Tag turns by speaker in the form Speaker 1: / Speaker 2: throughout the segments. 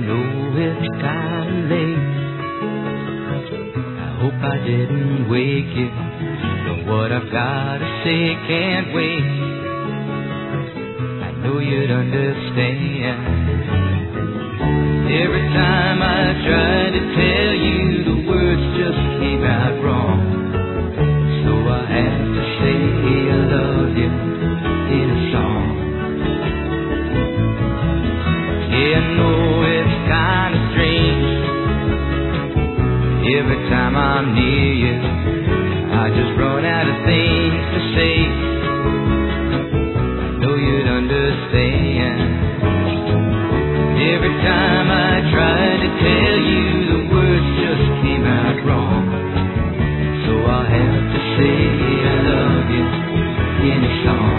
Speaker 1: know it's kinda late. I hope I didn't wake you, but what I've gotta say can't wait. I know you'd understand. Every time I try to tell you, the words just came out wrong. So I have to say I love you in a song. Yeah, I know it's kinda strange. Every time I'm near you, I just run out of things to say. I know you'd understand. Every time I try to tell you, the words just came out wrong. So I'll have to say I love you in a song.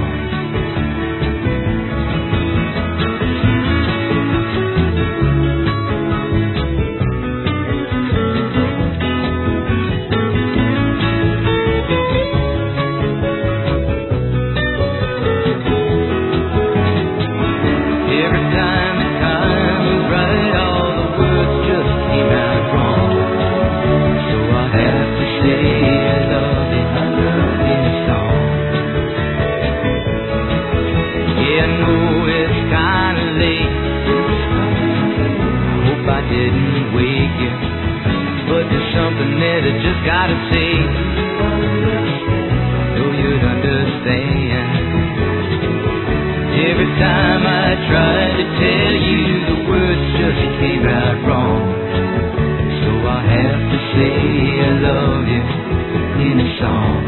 Speaker 1: Didn't wake you, but there's something that I just gotta say. Know you'd understand. Every time I try to tell you, the words just came out wrong. So I have to say I love you in a song.